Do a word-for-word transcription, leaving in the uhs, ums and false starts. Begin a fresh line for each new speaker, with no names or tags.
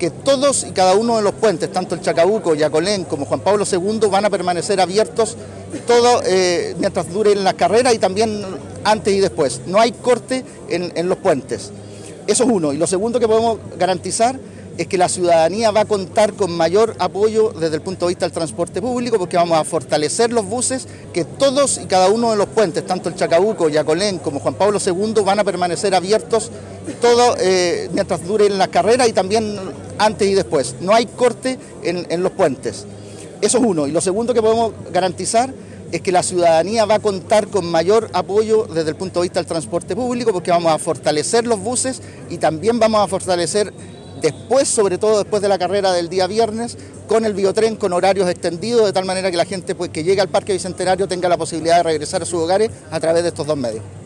que todos y cada uno de los puentes, tanto el Chacabuco, Yacolén como Juan Pablo segundo, van a permanecer abiertos todo eh, mientras duren las carreras y también antes y después. No hay corte en, en los puentes. Eso es uno. Y lo segundo que podemos garantizar es que la ciudadanía va a contar con mayor apoyo desde el punto de vista del transporte público, porque vamos a fortalecer los buses, que todos y cada uno de los puentes, tanto el Chacabuco, Yacolén como Juan Pablo segundo, van a permanecer abiertos todo eh, mientras duren las carreras y también antes y después. No hay corte en, en los puentes. Eso es uno. Y lo segundo que podemos garantizar es que la ciudadanía va a contar con mayor apoyo desde el punto de vista del transporte público, porque vamos a fortalecer los buses y también vamos a fortalecer después, sobre todo después de la carrera del día viernes, con el biotren con horarios extendidos, de tal manera que la gente pues, que llegue al Parque Bicentenario tenga la posibilidad de regresar a sus hogares a través de estos dos medios.